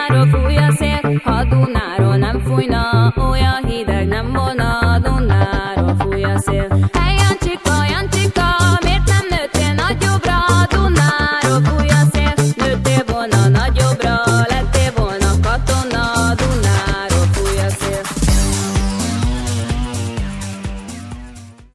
Dunnáról fúj a szél, ha Dunáról nem fújna, olyan hideg nem volna, Dunnáról fúj a szél. Hey,